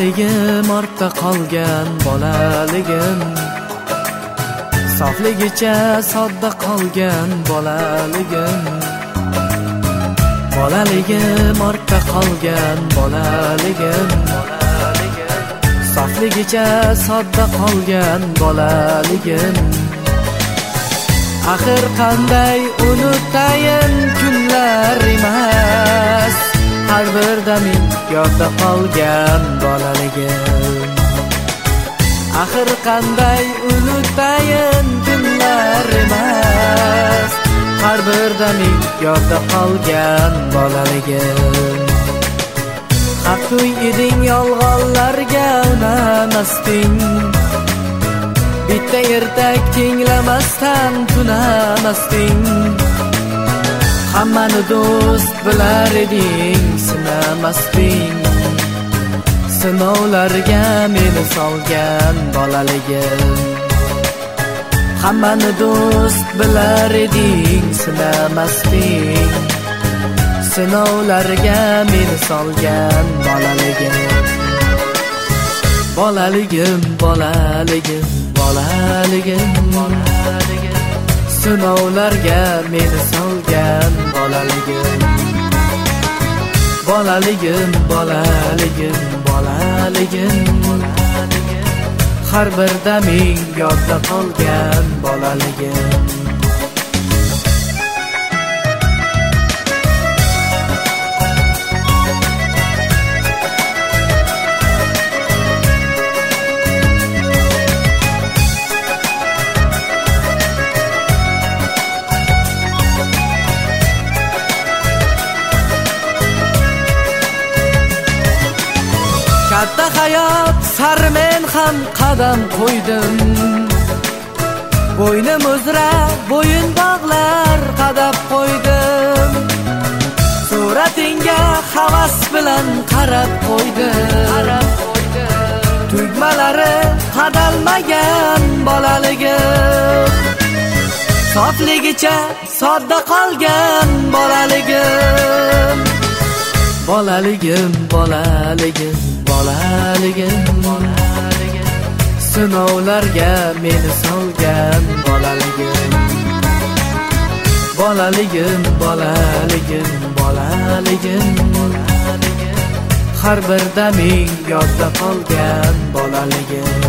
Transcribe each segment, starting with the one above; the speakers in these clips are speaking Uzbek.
Bolaligim ortda qolgan bolaligim, sofligicha sodda qolgan bolaligim. Bolaligim ortda qolgan bolaligim, sofligicha sodda qolgan bolaligim. Axir qanday unutayin kunlar emas, har bir daming yodda qolgan bolaligim. Axir qanday unutayin kunlar emas, har bir daming yodda qolgan bolaligim. Haqto'y eding yolg'onlarga unamasding, bitta ertak tinglamasdan tunamasding. Hammani do'st bilar eding, sinamasding. Sinovlarga meni solgan bolaligim. Hammani do'st bilar eding, sinamasding. Sinovlarga meni solgan bolaligim. Bolaligim, bolaligim, bolaligim, bolaligim. Sinovlarga meni solgan bolaligim. Bolaligim, bolaligim, bolaligim, bolaligim. Har bir daming yodda qolgan bolaligim. Katta hayot sari men ham qadam qo'ydim. Bo'ynim uzra bo'yin bog'lar qadab qo'ydim. Suratingga havas bilan qarab qo'ydim. Tugmalari qadalmagan bolaligim, sofligicha sodda qolgan bolaligim. Bolaligim, bolaligim, bolaligim, bolaligim. Sinovlarga meni solgan bolaligim. Bolaligim, bolaligim, bolaligim, bolaligim. Har bir daming yodda qolgan bolaligim.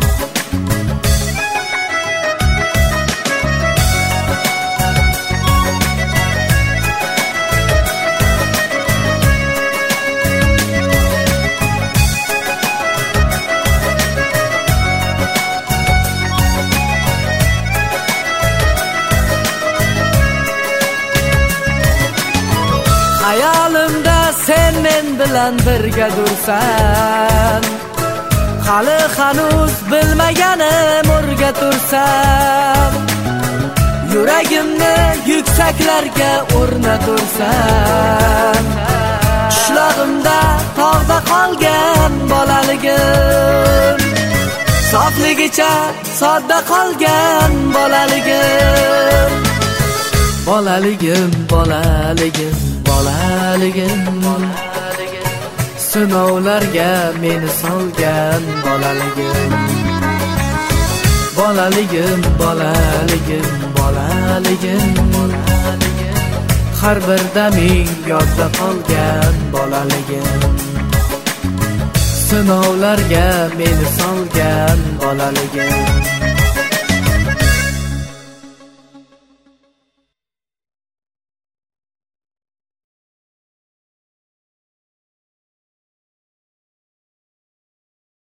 Hayolimda sen men bilan birga dursan, hali hanuz bilmaganim o'rgatursan. Yuragimni yuksaklarga o'rnatursan. Qishlog'imda tog'da qolgan bolaligim, sofligicha sodda qolgan bolaligim. Bolaligim, bolaligim, bolaligim, bolaligim. Sinovlarga meni solgan bolaligim. Bolaligim, bolaligim, bolaligim, bolaligim. Har bir daming yodda qolgan bolaligim. Sinovlarga meni solgan bolaligim.